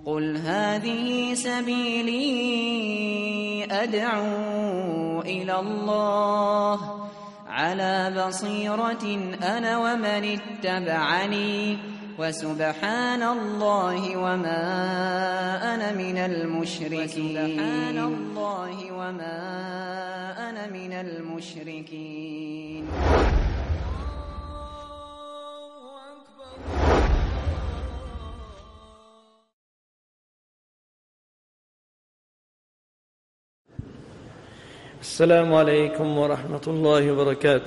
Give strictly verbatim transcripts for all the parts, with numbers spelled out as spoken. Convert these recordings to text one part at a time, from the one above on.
قل هذه سبيلي أدعو إلى الله على بصيرة أنا ومن اتبعني وسبحان الله وما أنا من المشركين سبحان الله وما أنا من المشركين. السلام عليكم ورحمة الله وبركاته.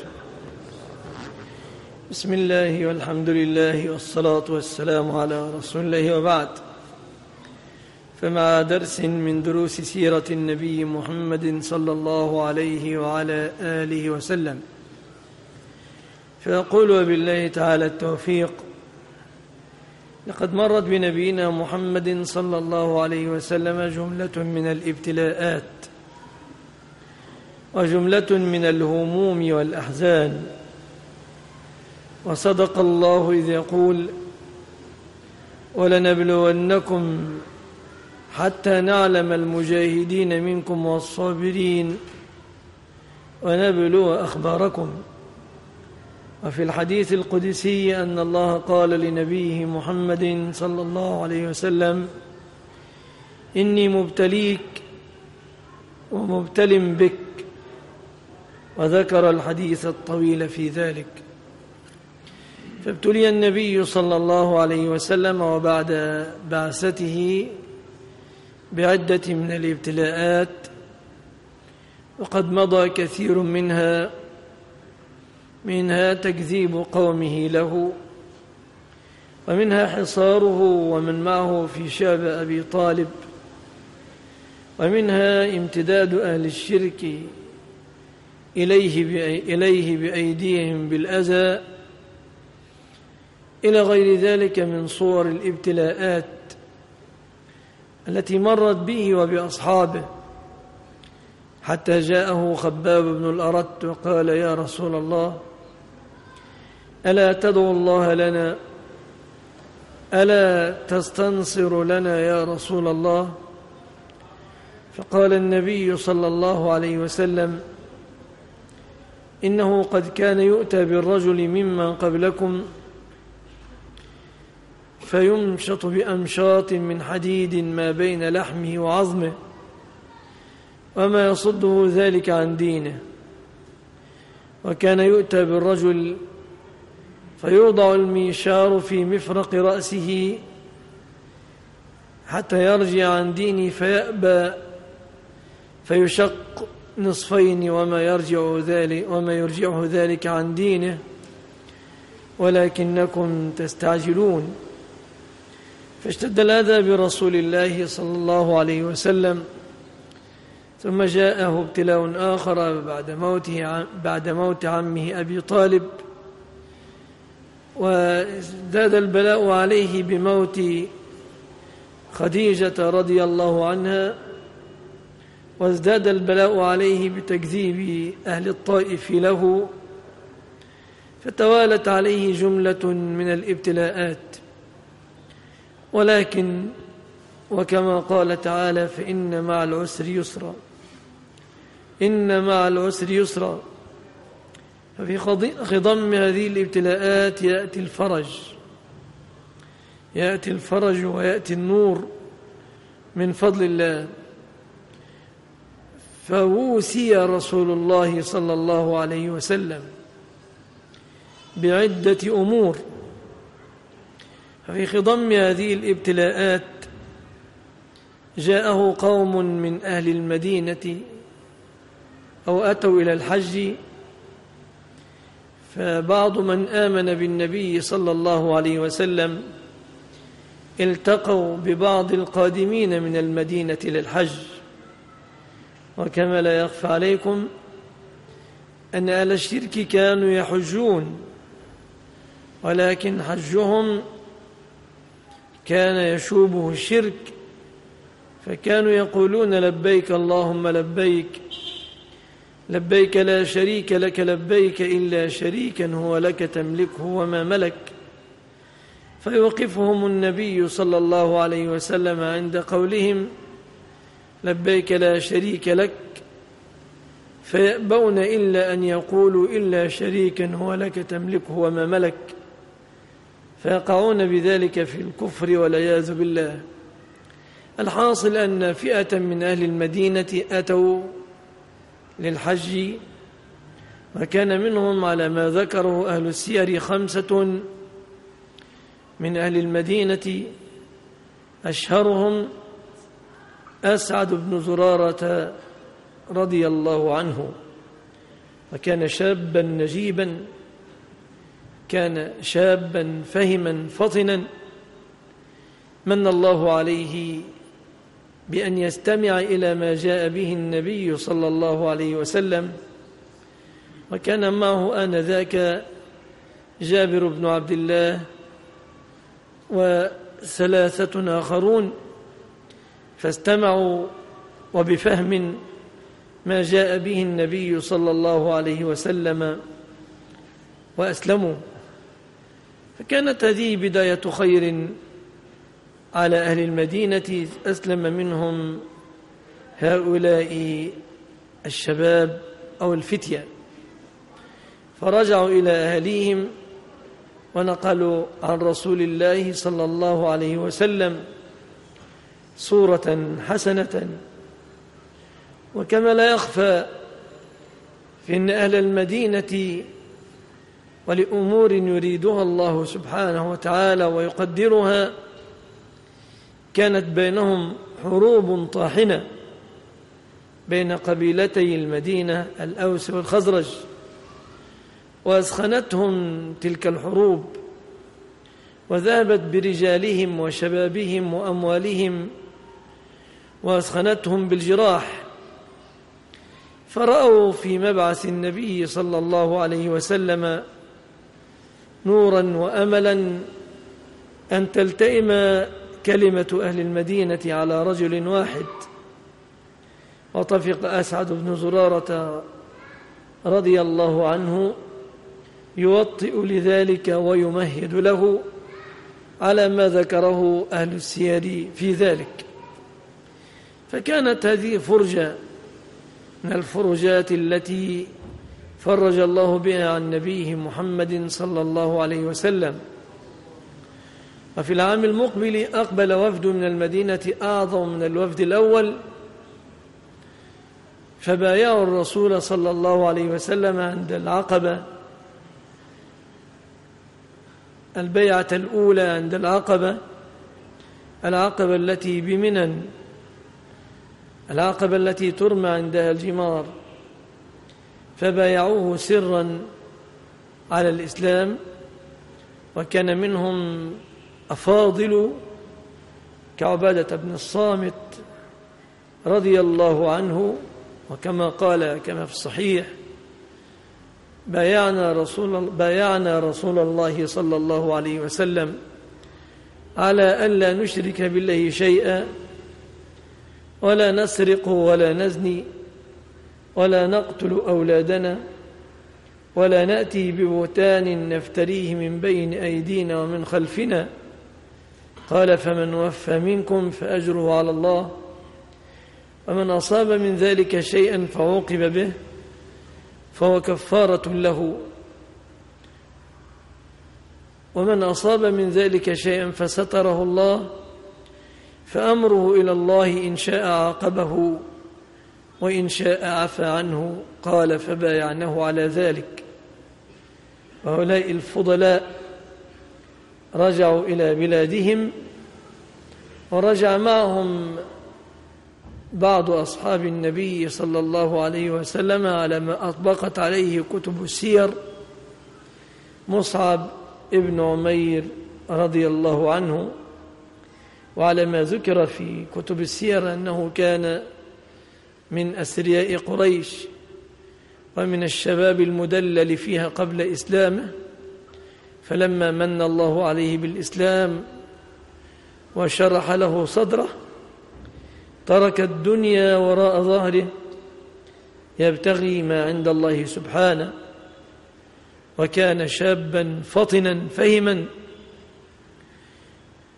بسم الله والحمد لله والصلاة والسلام على رسول الله، وبعد، فمع درس من دروس سيرة النبي محمد صلى الله عليه وعلى آله وسلم، فيقول وبالله تعالى التوفيق: لقد مرت بنبينا محمد صلى الله عليه وسلم جملة من الابتلاءات وجملة من الهموم والأحزان، وصدق الله إذ يقول: ولنبلونكم حتى نعلم المجاهدين منكم والصابرين ونبلو أخباركم. وفي الحديث القدسي أن الله قال لنبيه محمد صلى الله عليه وسلم: إني مبتليك ومبتل بك، وذكر الحديث الطويل في ذلك. فابتلي النبي صلى الله عليه وسلم وبعد بعثته بعدة من الابتلاءات، وقد مضى كثير منها منها تكذيب قومه له، ومنها حصاره ومن معه في شعب أبي طالب، ومنها امتداد أهل الشرك إليه بأيديهم بالأذى، إلى غير ذلك من صور الابتلاءات التي مرت به وبأصحابه، حتى جاءه خباب بن الأرت وقال: يا رسول الله، ألا تدعو الله لنا؟ ألا تستنصر لنا يا رسول الله؟ فقال النبي صلى الله عليه وسلم: إنه قد كان يؤتى بالرجل ممن قبلكم فيمشط بأمشاط من حديد ما بين لحمه وعظمه، وما يصده ذلك عن دينه. وكان يؤتى بالرجل فيوضع الميشار في مفرق رأسه حتى يرجع عن دينه فيأبى فيشق نصفين، وما يرجع ذلك وما يرجعه ذلك عن دينه، ولكنكم تستعجلون. فاشتد الأذى برسول الله صلى الله عليه وسلم، ثم جاءه ابتلاء آخر بعد موته بعد موت عمه أبي طالب، وازداد البلاء عليه بموت خديجة رضي الله عنها، وازداد البلاء عليه بتكذيب أهل الطائف له، فتوالت عليه جملة من الابتلاءات. ولكن وكما قال تعالى: فإن مع العسر يسرا، إن مع العسر يسرا. ففي خضم هذه الابتلاءات يأتي الفرج يأتي الفرج ويأتي النور من فضل الله. فووسي رسول الله صلى الله عليه وسلم بعدة أمور. ففي خضم هذه الابتلاءات جاءه قوم من أهل المدينة أو أتوا إلى الحج، فبعض من آمن بالنبي صلى الله عليه وسلم التقوا ببعض القادمين من المدينة للحج. وكما لا يخفى عليكم أن أهل الشرك كانوا يحجون، ولكن حجهم كان يشوبه الشرك، فكانوا يقولون: لبيك اللهم لبيك، لبيك لا شريك لك لبيك إلا شريكا هو لك تملكه وما ملك. فيوقفهم النبي صلى الله عليه وسلم عند قولهم لبيك لا شريك لك، فيأبون إلا أن يقولوا إلا شريكا هو لك تملكه وما ملك، فيقعون بذلك في الكفر والعياذ بالله. الحاصل أن فئة من أهل المدينة أتوا للحج، وكان منهم على ما ذكره أهل السير خمسة من أهل المدينة، أشهرهم أسعد بن زرارة رضي الله عنه، وكان شابا نجيبا، كان شابا فهما فطنا، من الله عليه بأن يستمع إلى ما جاء به النبي صلى الله عليه وسلم. وكان معه آنذاك جابر بن عبد الله وثلاثة آخرون، فاستمعوا وبفهم ما جاء به النبي صلى الله عليه وسلم وأسلموا. فكانت هذه بداية خير على أهل المدينة، أسلم منهم هؤلاء الشباب أو الفتية، فرجعوا إلى أهليهم ونقلوا عن رسول الله صلى الله عليه وسلم صورة حسنة. وكما لا يخفى في أن أهل المدينة ولأمور يريدها الله سبحانه وتعالى ويقدرها كانت بينهم حروب طاحنة بين قبيلتي المدينة الأوس والخزرج، وأسخنتهم تلك الحروب وذهبت برجالهم وشبابهم وأموالهم وأسخنتهم بالجراح. فرأوا في مبعث النبي صلى الله عليه وسلم نورا وأملا أن تلتئم كلمة أهل المدينة على رجل واحد. وطفق أسعد بن زرارة رضي الله عنه يوطئ لذلك ويمهد له على ما ذكره أهل السير في ذلك. فكانت هذه فرجة من الفرجات التي فرج الله بها عن نبيه محمد صلى الله عليه وسلم. وفي العام المقبل أقبل وفد من المدينة أعظم من الوفد الأول، فبايعوا الرسول صلى الله عليه وسلم عند العقبة، البيعة الأولى عند العقبة، العقبة التي بمنى، العقبة التي ترمى عندها الجمار، فبايعوه سرا على الإسلام. وكان منهم أفاضل كعبادة بن الصامت رضي الله عنه، وكما قال كما في الصحيح بايعنا رسول, بايعنا رسول الله صلى الله عليه وسلم على ألا نشرك بالله شيئا ولا نسرق ولا نزني ولا نقتل أولادنا ولا نأتي ببهتان نفتريه من بين أيدينا ومن خلفنا. قال فمن وفى منكم فأجره على الله، ومن أصاب من ذلك شيئا فعوقب به فهو كفارة له، ومن أصاب من ذلك شيئا فستره الله فأمره إلى الله، إن شاء عاقبه وإن شاء عفى عنه. قال فبايعناه على ذلك. وهؤلاء الفضلاء رجعوا إلى بلادهم، ورجع معهم بعض أصحاب النبي صلى الله عليه وسلم على ما أطبقت عليه كتب السير، مصعب ابن عمير رضي الله عنه، وعلى ما ذكر في كتب السير أنه كان من أثرياء قريش ومن الشباب المدلل فيها قبل إسلامه، فلما من الله عليه بالإسلام وشرح له صدره ترك الدنيا وراء ظهره يبتغي ما عند الله سبحانه، وكان شابا فطنا فهما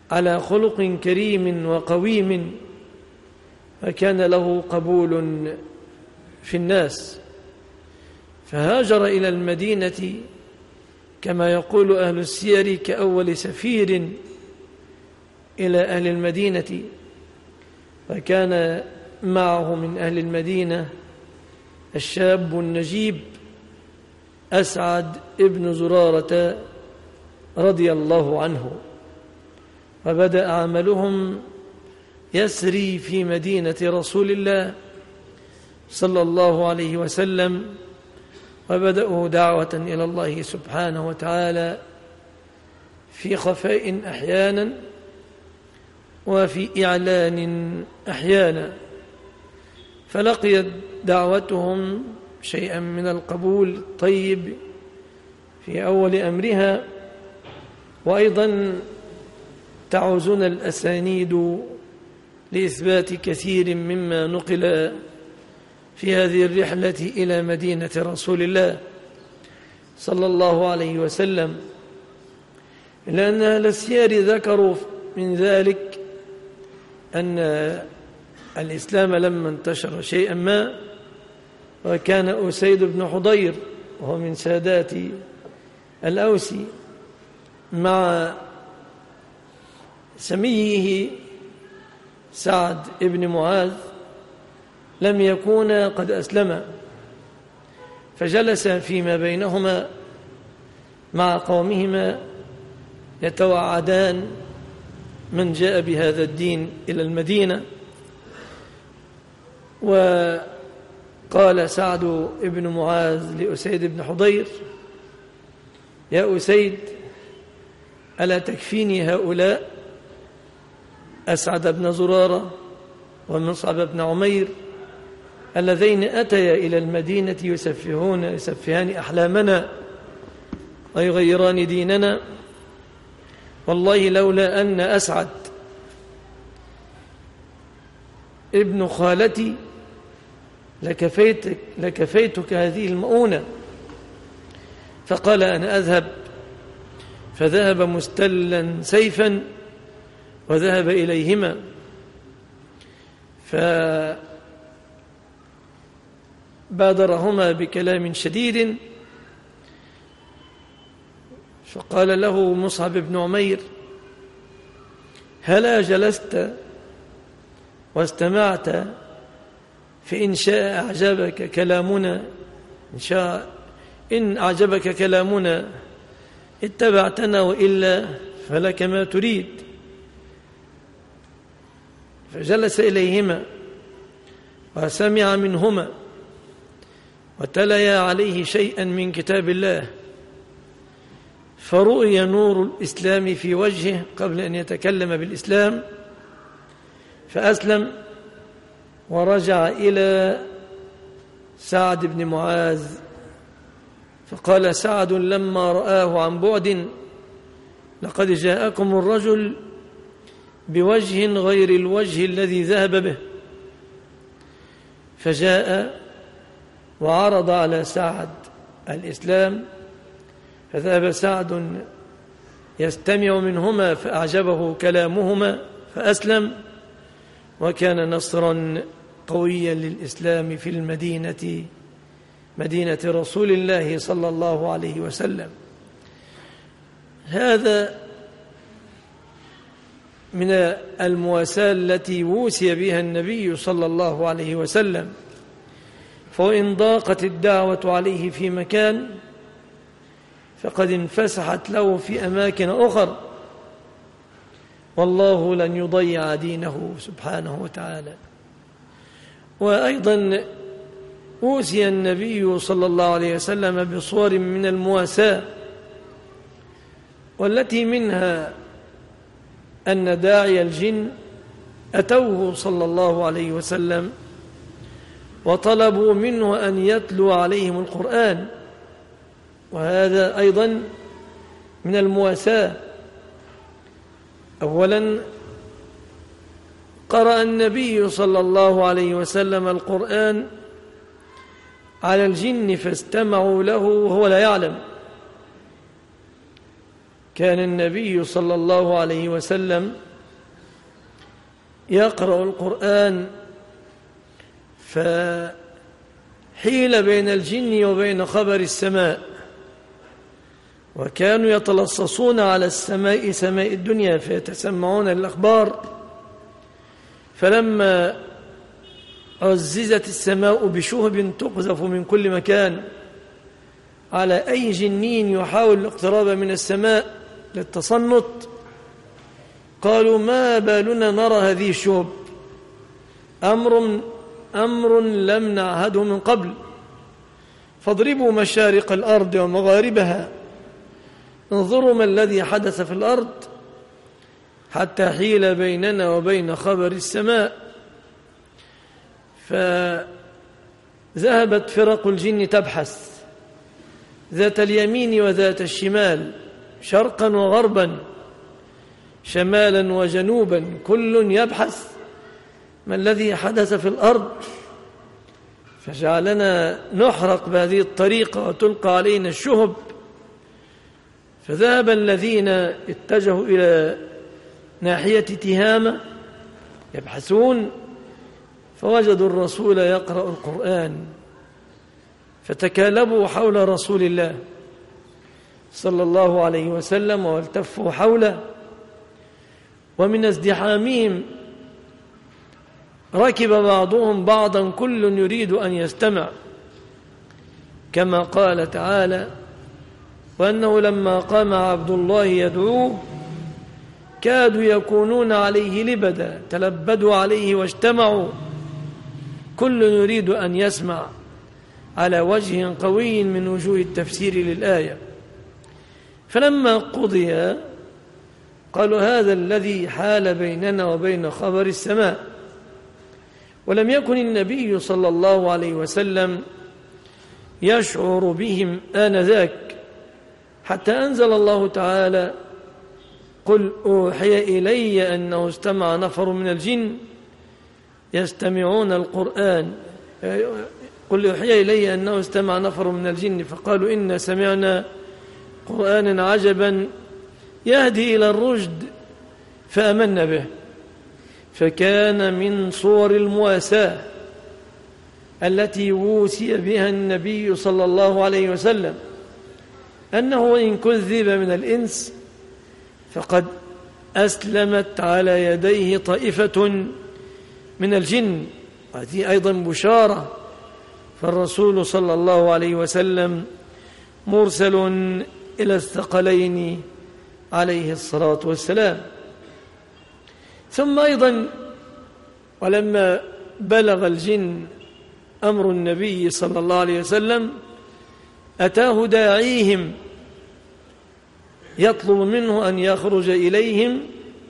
على خلق كريم وقويم، فكان له قبول في الناس، فهاجر إلى المدينة كما يقول أهل السير كأول سفير إلى أهل المدينة. فكان معه من أهل المدينة الشاب النجيب أسعد ابن زرارة رضي الله عنه، وبدأ عملهم يسري في مدينة رسول الله صلى الله عليه وسلم، وبدأوا دعوة إلى الله سبحانه وتعالى في خفاء أحيانا وفي إعلان أحيانا، فلقيت دعوتهم شيئا من القبول الطيب في أول أمرها. وأيضا تعوزنا الأسانيد لإثبات كثير مما نقل في هذه الرحلة إلى مدينة رسول الله صلى الله عليه وسلم، لأن أهل السير ذكروا من ذلك أن الإسلام لما انتشر شيئا ما، وكان أسيد بن حضير وهو من سادات الأوس مع سميه سعد بن معاذ لم يكونا قد أسلما، فجلس فيما بينهما مع قومهما يتوعدان من جاء بهذا الدين إلى المدينة. وقال سعد بن معاذ لأسيد بن حضير: يا أسيد، ألا تكفيني هؤلاء أسعد بن زرارة ومصعب بن عمير اللذين أتيا إلى المدينة يسفهون يسفهان أحلامنا ويغيران ديننا؟ والله لولا أن أسعد ابن خالتي لكفيتك, لكفيتك هذه المؤونة. فقال: أنا أذهب. فذهب مستلا سيفا وذهب إليهما، فبادرهما بكلام شديد، فقال له مصعب بن عمير: هلا جلست واستمعت؟ فإن شاء أعجبك كلامنا إن شاء إن أعجبك كلامنا اتبعتنا، وإلا فلك ما تريد. فجلس إليهما وسمع منهما وتليا عليه شيئا من كتاب الله، فرؤي نور الإسلام في وجهه قبل أن يتكلم بالإسلام، فأسلم ورجع إلى سعد بن معاذ. فقال سعد لما رآه عن بعد: لقد جاءكم الرجل بوجه غير الوجه الذي ذهب به. فجاء وعرض على سعد الإسلام، فذهب سعد يستمع منهما فأعجبه كلامهما فأسلم، وكان نصرا قويا للإسلام في المدينة، مدينة رسول الله صلى الله عليه وسلم. هذا من المواساة التي ووسي بها النبي صلى الله عليه وسلم، فإن ضاقت الدعوة عليه في مكان فقد انفسحت له في أماكن أخر، والله لن يضيع دينه سبحانه وتعالى. وأيضا أوصي النبي صلى الله عليه وسلم بصور من المواساة، والتي منها أن داعي الجن أتوه صلى الله عليه وسلم وطلبوا منه أن يتلو عليهم القرآن، وهذا أيضا من المواساة. أولا قرأ النبي صلى الله عليه وسلم القرآن على الجن فاستمعوا له وهو لا يعلم، كان النبي صلى الله عليه وسلم يقرأ القرآن فحيل بين الجن وبين خبر السماء، وكانوا يتلصصون على السماء سماء الدنيا فيتسمعون الأخبار، فلما عززت السماء بشهب تقذف من كل مكان على أي جنين يحاول الاقتراب من السماء للتصنت، قالوا ما بالنا نرى هذه الشهب، أمر, أمر لم نعهده من قبل، فاضربوا مشارق الأرض ومغاربها، انظروا ما الذي حدث في الأرض حتى حيل بيننا وبين خبر السماء. فذهبت فرق الجن تبحث ذات اليمين وذات الشمال، شرقا وغربا، شمالا وجنوبا، كل يبحث ما الذي حدث في الأرض، فجعلنا نحرق بهذه الطريقة وتلقى علينا الشهب. فذهب الذين اتجهوا إلى ناحية تهامة يبحثون، فوجدوا الرسول يقرأ القرآن، فتكالبوا حول رسول الله صلى الله عليه وسلم والتفوا حوله، ومن ازدحامهم ركب بعضهم بعضا كل يريد أن يستمع، كما قال تعالى: وأنه لما قام عبد الله يدعوه كادوا يكونون عليه لبدا، تلبدوا عليه واجتمعوا، كل يريد أن يسمع، على وجه قوي من وجوه التفسير للآية. فلما قضي قالوا هذا الذي حال بيننا وبين خبر السماء. ولم يكن النبي صلى الله عليه وسلم يشعر بهم آنذاك، حتى أنزل الله تعالى: قل أوحي إلي أنه استمع نفر من الجن يستمعون القرآن قل أوحي إلي أنه استمع نفر من الجن فقالوا إنا سمعنا قرآنا عجبا يهدي إلى الرشد فآمنا به. فكان من صور المواساة التي ووسي بها النبي صلى الله عليه وسلم أنه إن كذب من الإنس فقد أسلمت على يديه طائفة من الجن، هذه أيضا بشارة. فالرسول صلى الله عليه وسلم مرسل إلى الثقلين عليه الصلاة والسلام. ثم أيضا ولما بلغ الجن أمر النبي صلى الله عليه وسلم أتاه داعيهم يطلب منه أن يخرج إليهم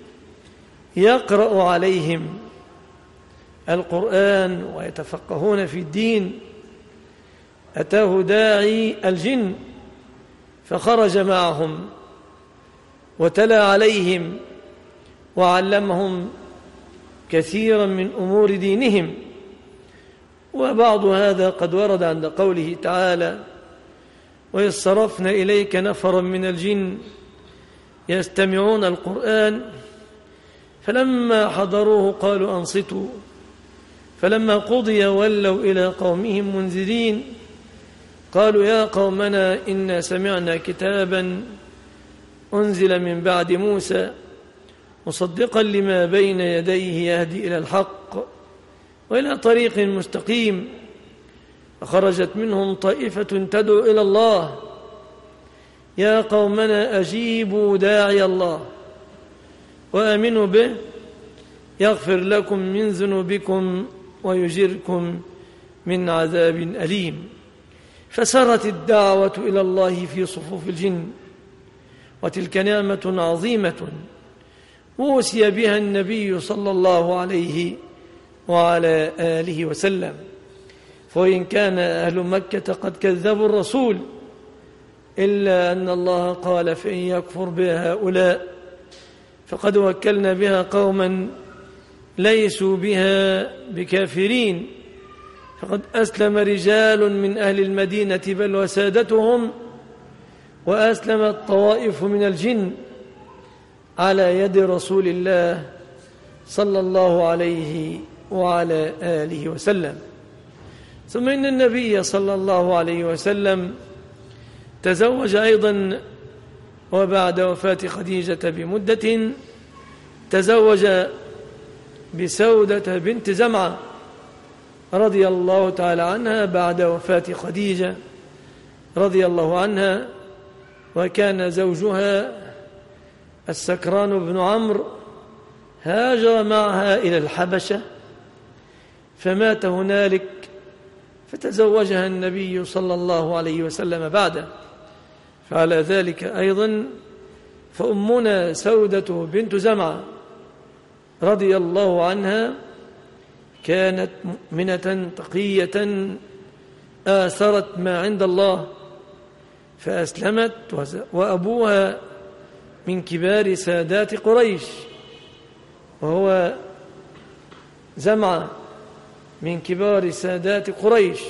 يقرأ عليهم القرآن ويتفقهون في الدين. أتاه داعي الجن فخرج معهم وتلا عليهم وعلمهم كثيرا من أمور دينهم. وبعض هذا قد ورد عند قوله تعالى: وإذ صرفنا إليك نفرا من الجن يستمعون القرآن فلما حضروه قالوا أنصتوا فلما قضي ولوا إلى قومهم منذرين قالوا يا قومنا إنا سمعنا كتابا أنزل من بعد موسى مصدقا لما بين يديه يهدي إلى الحق وإلى طريق مستقيم فخرجت منهم طائفة تدعو إلى الله يا قومنا أجيبوا داعي الله وآمنوا به يغفر لكم من ذنوبكم ويجركم من عذاب أليم. فسرت الدعوة إلى الله في صفوف الجن، وتلك نعمة عظيمة ووصي بها النبي صلى الله عليه وعلى آله وسلم. وإن كان أهل مكة قد كذبوا الرسول إلا أن الله قال فإن يكفر بها هؤلاء فقد وكلنا بها قوما ليسوا بها بكافرين. فقد أسلم رجال من أهل المدينة بل وسادتهم وأسلمت طوائف من الجن على يد رسول الله صلى الله عليه وعلى آله وسلم. ثم إن النبي صلى الله عليه وسلم تزوج أيضا، وبعد وفاة خديجة بمدة تزوج بسودة بنت زمعة رضي الله تعالى عنها بعد وفاة خديجة رضي الله عنها، وكان زوجها السكران بن عمرو هاجر معها إلى الحبشة فمات هنالك، فتزوجها النبي صلى الله عليه وسلم بعده. فعلى ذلك أيضا فأمنا سودة بنت زمعة رضي الله عنها كانت مؤمنة تقية آثرت ما عند الله فأسلمت، وأبوها من كبار سادات قريش وهو زمعة من كبار سادات قريش،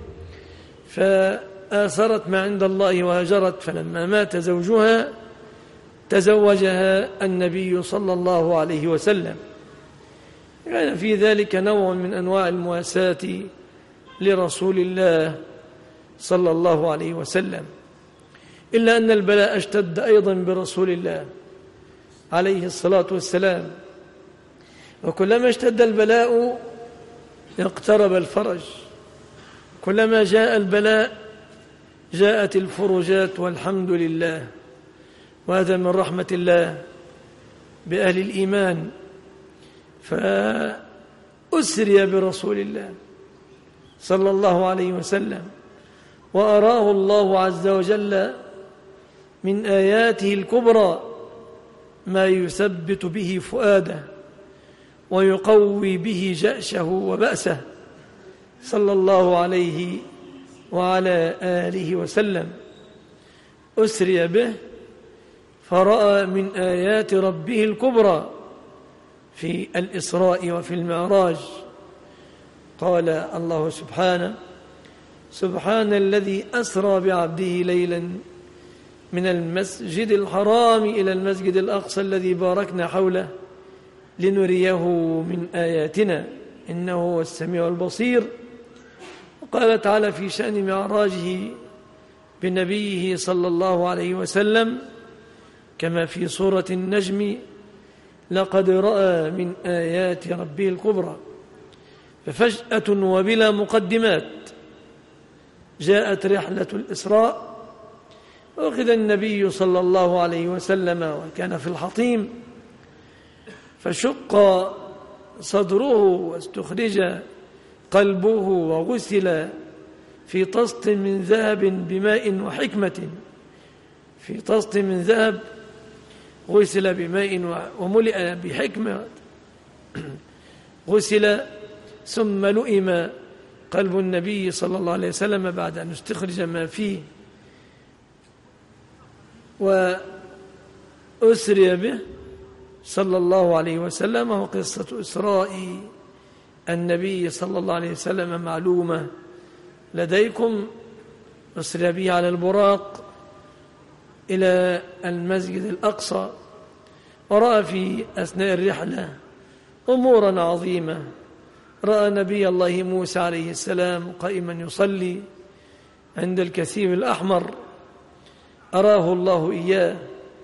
فآثرت ما عند الله وهجرت. فلما مات زوجها تزوجها النبي صلى الله عليه وسلم. كان في ذلك نوع من أنواع المواساة لرسول الله صلى الله عليه وسلم، إلا أن البلاء اشتد أيضا برسول الله عليه الصلاة والسلام، وكلما اشتد البلاء اقترب الفرج، كلما جاء البلاء جاءت الفرجات والحمد لله. وهذا من رحمة الله بأهل الإيمان. فأسري برسول الله صلى الله عليه وسلم وأراه الله عز وجل من آياته الكبرى ما يثبت به فؤاده ويقوي به جأشه وبأسه صلى الله عليه وعلى آله وسلم. أسري به فرأى من آيات ربه الكبرى في الإسراء وفي المعراج. قال الله سبحانه: سبحان الذي أسرى بعبده ليلا من المسجد الحرام إلى المسجد الأقصى الذي باركنا حوله لنريه من آياتنا إنه هو السميع البصير. وقال تعالى في شأن معراجه بنبيه صلى الله عليه وسلم كما في سورة النجم: لقد رأى من آيات ربه الكبرى. ففجأة وبلا مقدمات جاءت رحلة الإسراء، وأخذ النبي صلى الله عليه وسلم وكان في الحطيم، فشق صدره واستخرج قلبه وغسل في طست من ذهب بماء وحكمة، في طست من ذهب غسل بماء وملئ بحكمة غسل، ثم لئم قلب النبي صلى الله عليه وسلم بعد أن استخرج ما فيه، وأسري به صلى الله عليه وسلم. وقصة إسراء النبي صلى الله عليه وسلم معلومة لديكم. أسري به على البراق إلى المسجد الأقصى، ورأى في أثناء الرحلة أمورا عظيمة. رأى نبي الله موسى عليه السلام قائما يصلي عند الكثيب الأحمر، أراه الله إياه،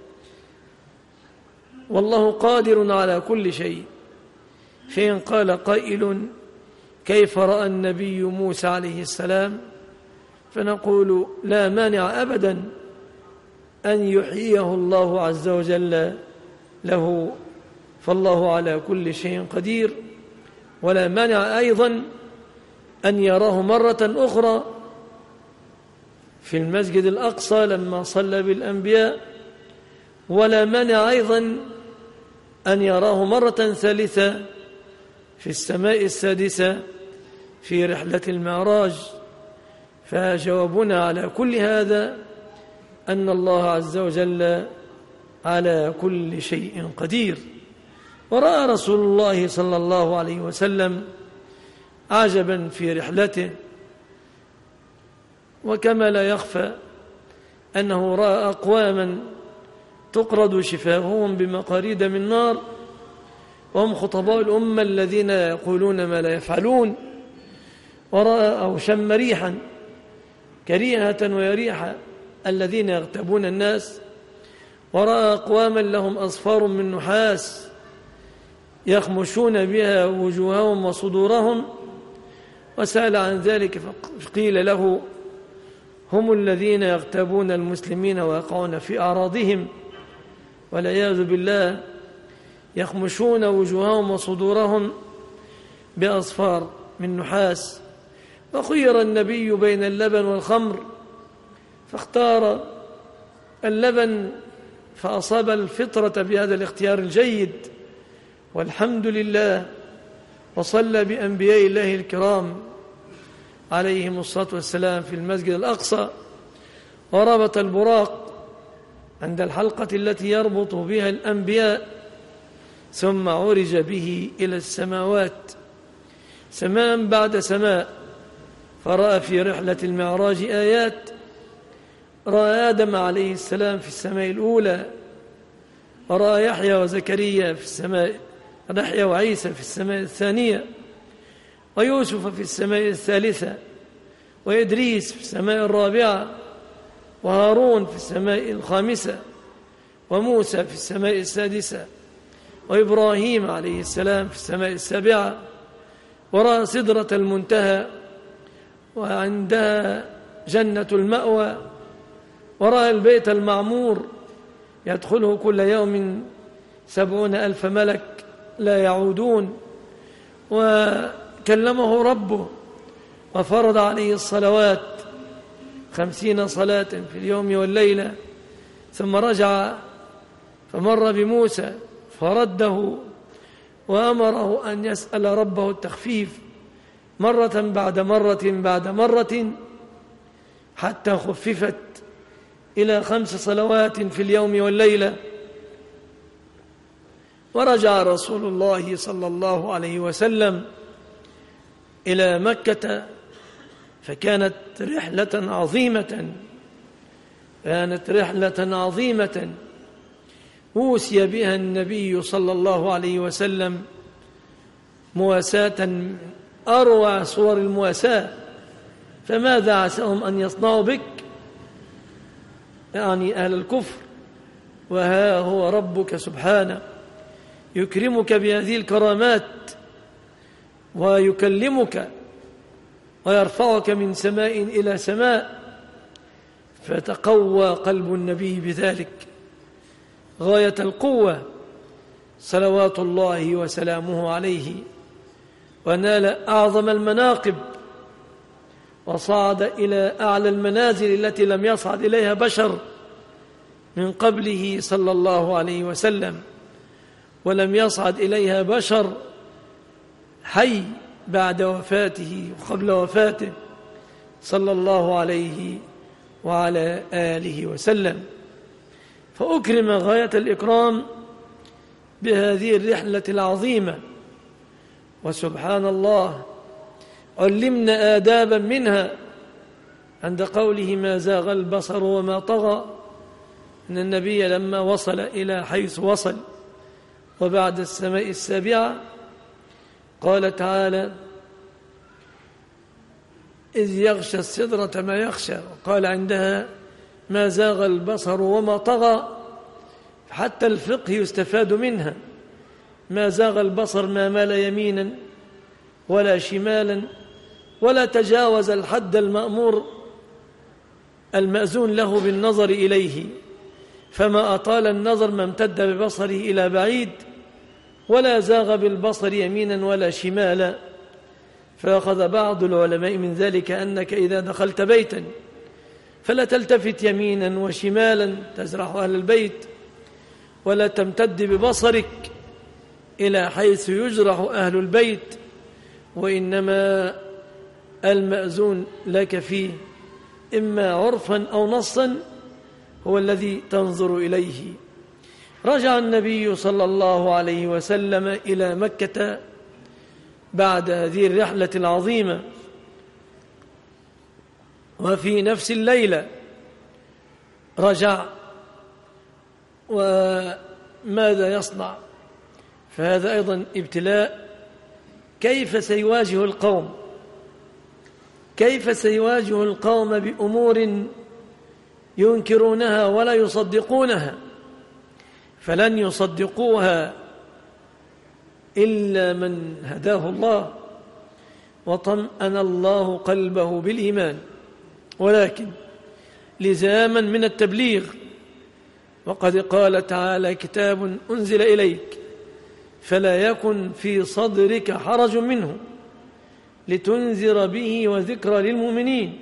والله قادر على كل شيء. فإن قال قائل: كيف رأى النبي موسى عليه السلام؟ فنقول: لا مانع أبدا أن يحييه الله عز وجل له، فالله على كل شيء قدير. ولا مانع أيضا أن يراه مرة أخرى في المسجد الأقصى لما صلى بالأنبياء، ولا مانع أيضا أن يراه مرة ثالثة في السماء السادسة في رحلة المعراج. فجوابنا على كل هذا أن الله عز وجل على كل شيء قدير. ورأى رسول الله صلى الله عليه وسلم عجبا في رحلته، وكما لا يخفى أنه رأى أقواما تقرض شفاههم بمقاريد من نار، وهم خطباء الأمة الذين يقولون ما لا يفعلون. ورأى أو شم ريحا كريهة ويريح الذين يغتابون الناس. ورأى أقواما لهم أصفار من نحاس يخمشون بها وجوههم وصدورهم، وسأل عن ذلك فقيل له هم الذين يغتابون المسلمين ويقعون في أعراضهم والعياذ بالله، يخمشون وجوههم وصدورهم بأصفار من نحاس. وخير النبي بين اللبن والخمر فاختار اللبن، فأصاب الفطرة بهذا الاختيار الجيد، والحمد لله. وصلى بأنبياء الله الكرام عليهم الصلاة والسلام في المسجد الأقصى، وربط البراق عند الحلقة التي يربط بها الأنبياء، ثم عرج به إلى السماوات سماء بعد سماء. فرأى في رحلة المعراج آيات. رأى آدم عليه السلام في السماء الأولى، ورأى يحيى وزكريا في السماء، يحيى وعيسى في السماء الثانية، ويوسف في السماء الثالثة، وإدريس في السماء الرابعة، وهارون في السماء الخامسة، وموسى في السماء السادسة، وإبراهيم عليه السلام في السماء السابعة. ورأى سدرة المنتهى وعندها جنة المأوى. ورأى البيت المعمور يدخله كل يوم سبعون ألف ملك لا يعودون. وكلمه ربه وفرض عليه الصلوات خمسين صلاة في اليوم والليلة. ثم رجع فمر بموسى فرده وأمره أن يسأل ربه التخفيف مرة بعد مرة بعد مرة حتى خففت إلى خمس صلوات في اليوم والليلة. ورجع رسول الله صلى الله عليه وسلم إلى مكة، فكانت رحلة عظيمة كانت رحلة عظيمة أوصي بها النبي صلى الله عليه وسلم مواساة أروع صور المواساة. فماذا عساهم أن يصنعوا بك، يعني أهل الكفر؟ وها هو ربك سبحانه يكرمك بهذه الكرامات ويكلمك ويرفعك من سماء إلى سماء، فتقوى قلب النبي بذلك غاية القوة صلوات الله وسلامه عليه، ونال أعظم المناقب وصعد إلى أعلى المنازل التي لم يصعد إليها بشر من قبله صلى الله عليه وسلم، ولم يصعد إليها بشر حي بعد وفاته وقبل وفاته صلى الله عليه وعلى آله وسلم. فأكرم غاية الإكرام بهذه الرحلة العظيمة. وسبحان الله علمنا آدابا منها عند قوله ما زاغ البصر وما طغى، أن النبي لما وصل إلى حيث وصل وبعد السماء السابعة قال تعالى إذ يغشى السدرة ما يخشى، وقال عندها ما زاغ البصر وما طغى. حتى الفقه يستفاد منها. ما زاغ البصر ما مال يمينا ولا شمالا ولا تجاوز الحد المأمور المأذون له بالنظر إليه، فما أطال النظر ما امتد ببصره إلى بعيد، ولا زاغ بالبصر يمينا ولا شمالا. فأخذ بعض العلماء من ذلك أنك إذا دخلت بيتا فلا تلتفت يمينا وشمالا تزرح أهل البيت، ولا تمتد ببصرك إلى حيث يجرح أهل البيت، وإنما المأذون لك فيه إما عرفا أو نصا هو الذي تنظر إليه. رجع النبي صلى الله عليه وسلم إلى مكة بعد هذه الرحلة العظيمة، وفي نفس الليلة رجع وماذا يصنع؟ فهذا أيضا ابتلاء. كيف سيواجه القوم؟ كيف سيواجه القوم بأمور ينكرونها ولا يصدقونها؟ فلن يصدقوها إلا من هداه الله وطمأن الله قلبه بالإيمان، ولكن لزاما من التبليغ. وقد قال تعالى: كتاب أنزل إليك فلا يكن في صدرك حرج منه لتنذر به وذكرى للمؤمنين.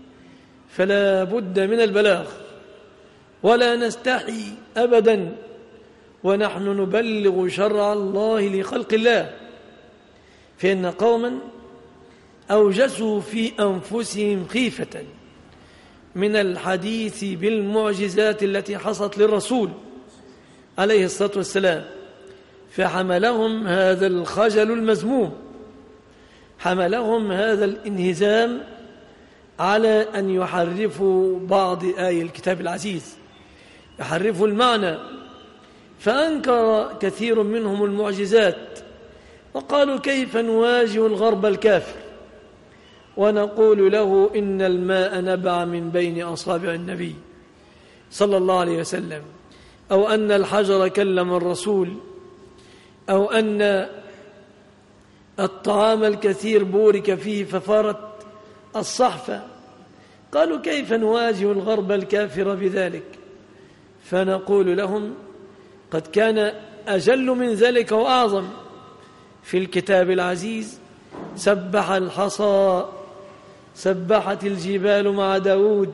فلا بد من البلاغ، ولا نستحي أبدا ونحن نبلغ شرع الله لخلق الله. فإن قوما أوجسوا في أنفسهم خيفة من الحديث بالمعجزات التي حصلت للرسول عليه الصلاة والسلام، فحملهم هذا الخجل المذموم، حملهم هذا الانهزام على أن يحرفوا بعض آي الكتاب العزيز، يحرفوا المعنى. فأنكر كثير منهم المعجزات وقالوا: كيف نواجه الغرب الكافر ونقول له إن الماء نبع من بين أصابع النبي صلى الله عليه وسلم، أو أن الحجر كلم الرسول، أو أن الطعام الكثير بورك فيه ففارت الصحفة. قالوا: كيف نواجه الغرب الكافر بذلك؟ فنقول لهم: قد كان أجل من ذلك وأعظم في الكتاب العزيز. سبح الحصى، سبحت الجبال مع داود،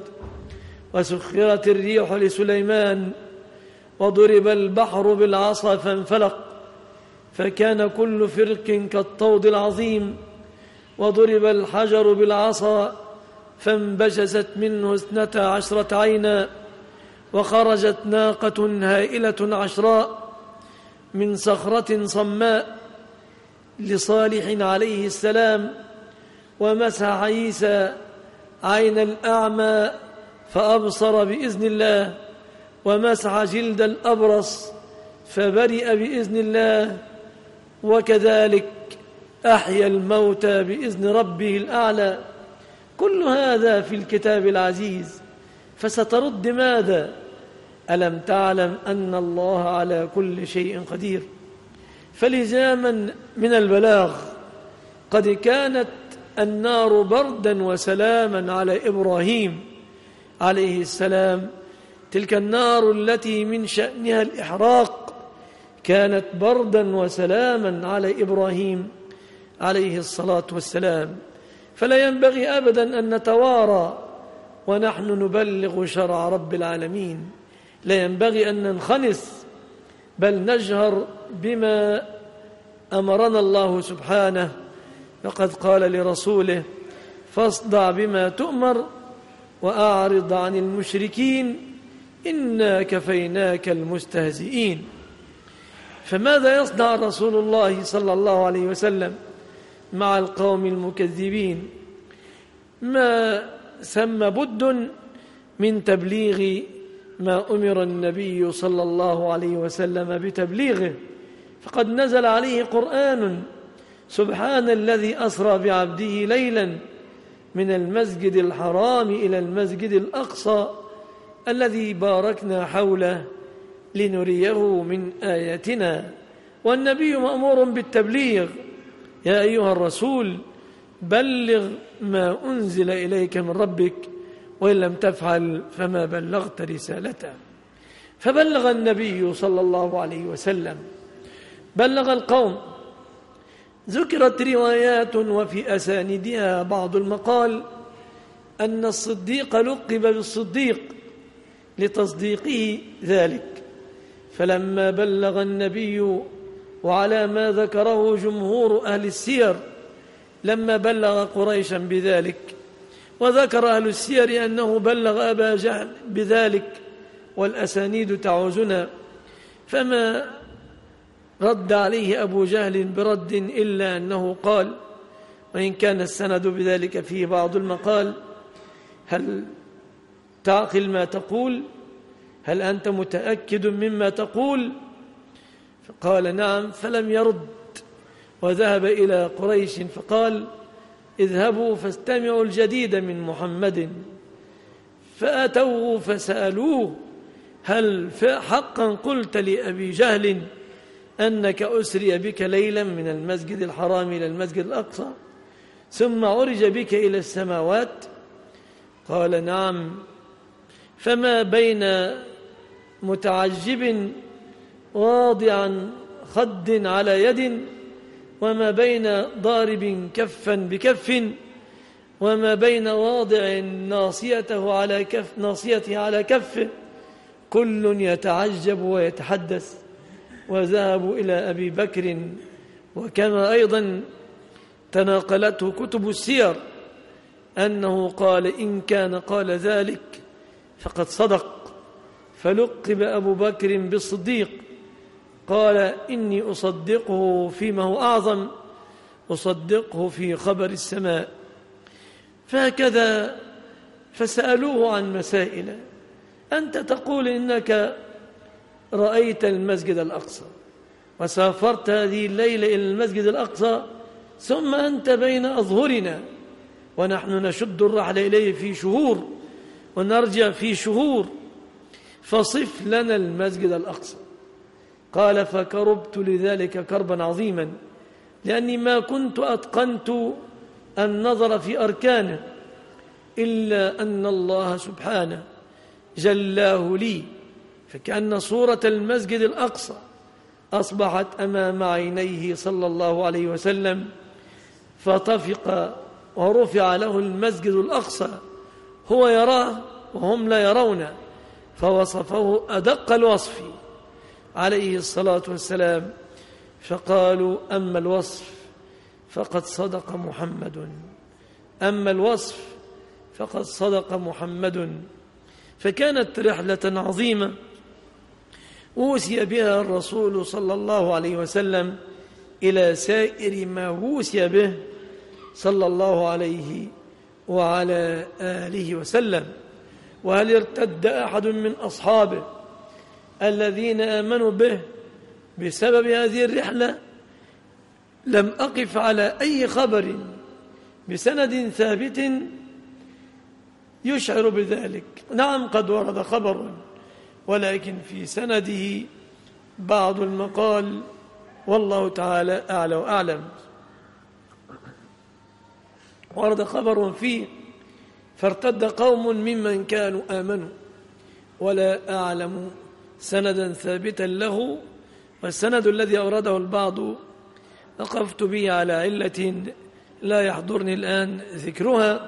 وسخرت الريح لسليمان، وضرب البحر بالعصا فانفلق فكان كل فرق كالطود العظيم، وضرب الحجر بالعصا فانبجست منه اثنتا عشرة عينا، وخرجت ناقة هائلة عشراء من صخرة صماء لصالح عليه السلام، ومسح عيسى عين الأعمى فأبصر بإذن الله، ومسح جلد الأبرص فبرئ بإذن الله، وكذلك أحيا الموتى بإذن ربه الأعلى. كل هذا في الكتاب العزيز. فسترد ماذا؟ ألم تعلم أن الله على كل شيء قدير؟ فلزاما من البلاغ. قد كانت النار بردا وسلاما على إبراهيم عليه السلام، تلك النار التي من شأنها الإحراق كانت بردا وسلاما على إبراهيم عليه الصلاة والسلام. فلا ينبغي أبدا أن نتوارى ونحن نبلغ شرع رب العالمين، لا ينبغي أن ننخنس، بل نجهر بما أمرنا الله سبحانه. فقد قال لرسوله: فاصدع بما تؤمر وأعرض عن المشركين إنا كفيناك المستهزئين. فماذا يصنع رسول الله صلى الله عليه وسلم مع القوم المكذبين؟ ما ثم بد من تبليغ ما أمر النبي صلى الله عليه وسلم بتبليغه، فقد نزل عليه قرآن: سبحان الذي أسرى بعبده ليلا من المسجد الحرام إلى المسجد الأقصى الذي باركنا حوله لنريه من آياتنا. والنبي مأمور بالتبليغ: يا أيها الرسول بلغ ما أنزل إليك من ربك وإن لم تفعل فما بلغت رسالته. فبلغ النبي صلى الله عليه وسلم، بلغ القوم. ذكرت روايات وفي أساندها بعض المقال أن الصديق لقب بالصديق لتصديقه ذلك. فلما بلغ النبي، وعلى ما ذكره جمهور أهل السير، لما بلغ قريشا بذلك، وذكر أهل السير أنه بلغ أبا جهل بذلك، والأسانيد تعوزنا، فما رد عليه أبو جهل برد إلا أنه قال، وإن كان السند بذلك فيه بعض المقال: هل تعقل ما تقول؟ هل أنت متأكد مما تقول؟ فقال نعم، فلم يرد، وذهب إلى قريش فقال اذهبوا فاستمعوا الجديد من محمد. فأتوه فسألوه هل حقا قلت لأبي جهل أنك أسري بك ليلا من المسجد الحرام إلى المسجد الأقصى ثم عرج بك إلى السماوات؟ قال نعم. فما بين متعجب واضعا خد على يد، وما بين ضارب كفا بكف، وما بين واضع ناصيته على كف ناصيته على كف، كل يتعجب ويتحدث. وذهبوا إلى أبي بكر، وكما أيضا تناقلته كتب السير أنه قال إن كان قال ذلك فقد صدق. فلقب أبو بكر بالصديق، قال إني أصدقه فيما هو أعظم، أصدقه في خبر السماء. فهكذا فسألوه عن مسائل. أنت تقول إنك رأيت المسجد الأقصى وسافرت هذه الليلة إلى المسجد الأقصى، ثم أنت بين أظهرنا ونحن نشد الرحل إليه في شهور ونرجع في شهور، فصف لنا المسجد الأقصى. قال فكربت لذلك كربا عظيما، لأني ما كنت أتقنت النظر في أركانه إلا أن الله سبحانه جلاه لي، فكأن صورة المسجد الأقصى أصبحت أمام عينيه صلى الله عليه وسلم، فطفق ورفع له المسجد الأقصى، هو يراه وهم لا يرون، فوصفه أدق الوصف عليه الصلاة والسلام. فقالوا أما الوصف فقد صدق محمد، أما الوصف فقد صدق محمد. فكانت رحلة عظيمة أوسي بها الرسول صلى الله عليه وسلم إلى سائر ما أوسي به صلى الله عليه وعلى آله وسلم. وهل ارتد أحد من أصحابه الذين آمنوا به بسبب هذه الرحلة؟ لم أقف على أي خبر بسند ثابت يشعر بذلك. نعم قد ورد خبر، ولكن في سنده بعض المقال، والله تعالى أعلى وأعلم. ورد خبر فيه فارتد قوم ممن كانوا آمنوا، ولا أعلم سندا ثابتا له، والسند الذي أورده البعض وقفت به على علة لا يحضرني الآن ذكرها.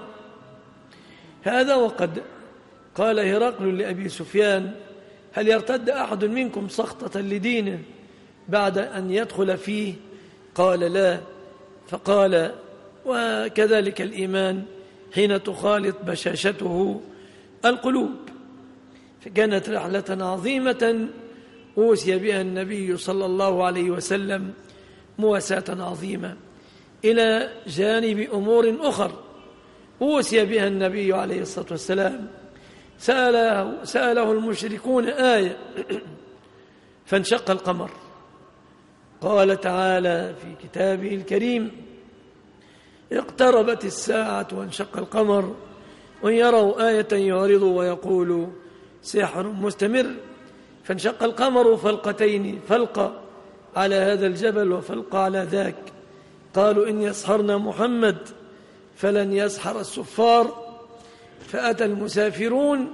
هذا وقد قال هرقل لأبي سفيان هل يرتد أحد منكم سخطة لدينه بعد أن يدخل فيه؟ قال لا. فقال وكذلك الإيمان حين تخالط بشاشته القلوب. فكانت رحلة عظيمة أوسي بها النبي صلى الله عليه وسلم مواساة عظيمة، إلى جانب أمور أخر أوسي بها النبي عليه الصلاة والسلام. سأله, سأله المشركون آية فانشق القمر. قال تعالى في كتابه الكريم اقتربت الساعة وانشق القمر وإن يروا آية يعرضوا ويقولوا سحر مستمر. فانشق القمر فلقتين، فلقة على هذا الجبل وفلقة على ذاك. قالوا إن يسحرنا محمد فلن يسحر السفار. فأتى المسافرون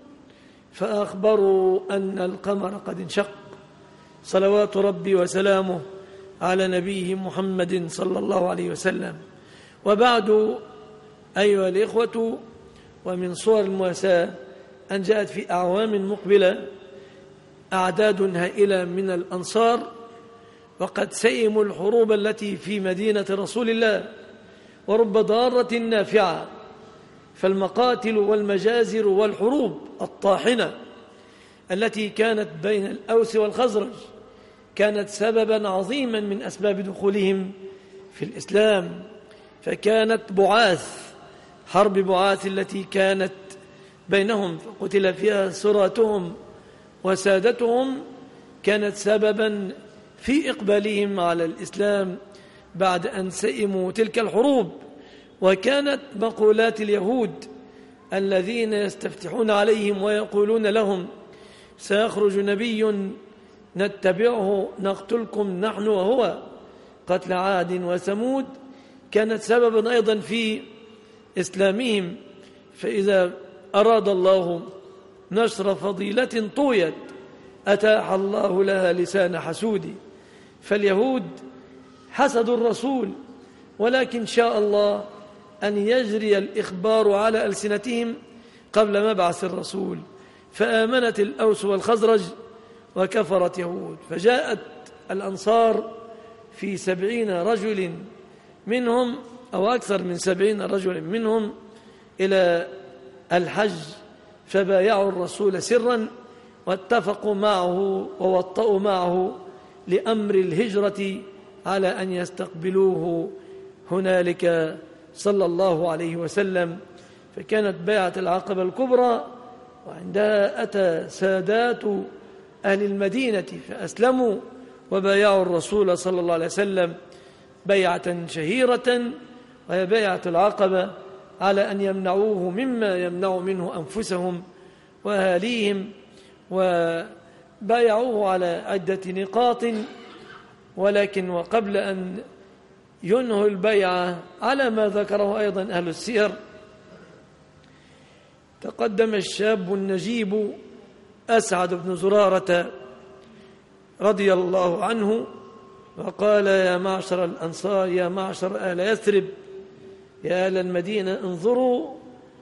فأخبروا أن القمر قد انشق، صلوات ربي وسلامه على نبيه محمد صلى الله عليه وسلم. وبعد أيها الإخوة، ومن صور المواساة أن جاءت في أعوام مقبلة أعداد هائلة من الأنصار، وقد سئموا الحروب التي في مدينة رسول الله، ورب ضارة نافعة. فالمقاتل والمجازر والحروب الطاحنة التي كانت بين الأوس والخزرج كانت سببا عظيما من أسباب دخولهم في الإسلام. فكانت بعاث، حرب بعاث التي كانت بينهم، فقتل فيها سراتهم وسادتهم كانت سببا في إقبالهم على الإسلام بعد أن سئموا تلك الحروب. وكانت مقولات اليهود الذين يستفتحون عليهم ويقولون لهم سيخرج نبي نتبعه نقتلكم نحن وهو قتل عاد وثمود كانت سببا أيضا في إسلامهم. فإذا أراد الله نشر فضيلة طويت أتاح الله لها لسان حسود. فاليهود حسدوا الرسول، ولكن شاء الله أن يجري الإخبار على ألسنتهم قبل مبعث الرسول، فآمنت الأوس والخزرج وكفرت يهود. فجاءت الأنصار في سبعين رجل منهم أو أكثر من سبعين رجل منهم إلى الحج، فبايعوا الرسول سرا واتفقوا معه ووطأوا معه لأمر الهجرة على أن يستقبلوه هنالك صلى الله عليه وسلم. فكانت بيعة العقبة الكبرى، وعندها أتى سادات أهل المدينة فأسلموا وبايعوا الرسول صلى الله عليه وسلم بيعة شهيرة، وهي بيعة العقبة، على أن يمنعوه مما يمنع منه أنفسهم وأهاليهم، وبايعوه على عدة نقاط. ولكن وقبل أن ينهوا البيعة على ما ذكره أيضا أهل السير، تقدم الشاب النجيب أسعد بن زرارة رضي الله عنه وقال يا معشر الأنصار يا معشر أهل يثرب يا أهل المدينة انظروا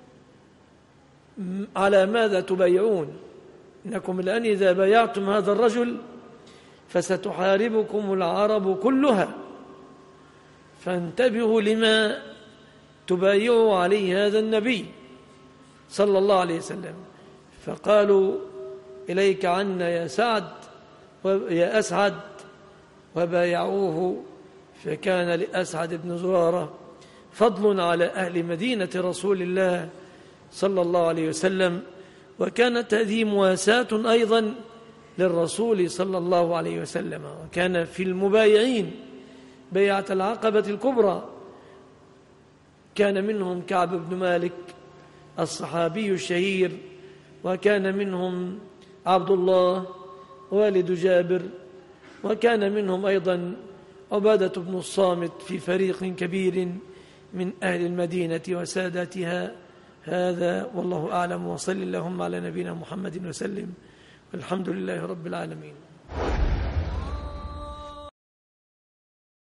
على ماذا تبايعون، إنكم الآن إذا بايعتم هذا الرجل فستحاربكم العرب كلها، فانتبهوا لما تبايعوا عليه هذا النبي صلى الله عليه وسلم. فقالوا إليك عنا يا سعد ويا أسعد، وبايعوه. فكان لأسعد بن زرارة فضل على أهل مدينة رسول الله صلى الله عليه وسلم، وكانت هذه مواساة أيضا للرسول صلى الله عليه وسلم. وكان في المبايعين بيعة العقبة الكبرى كان منهم كعب بن مالك الصحابي الشهير، وكان منهم عبد الله والد جابر، وكان منهم أيضا عبادة بن الصامت في فريق كبير من أهل المدينة وسادتها. هذا والله أعلم، وصل اللهم على نبينا محمد وسلم، والحمد لله رب العالمين.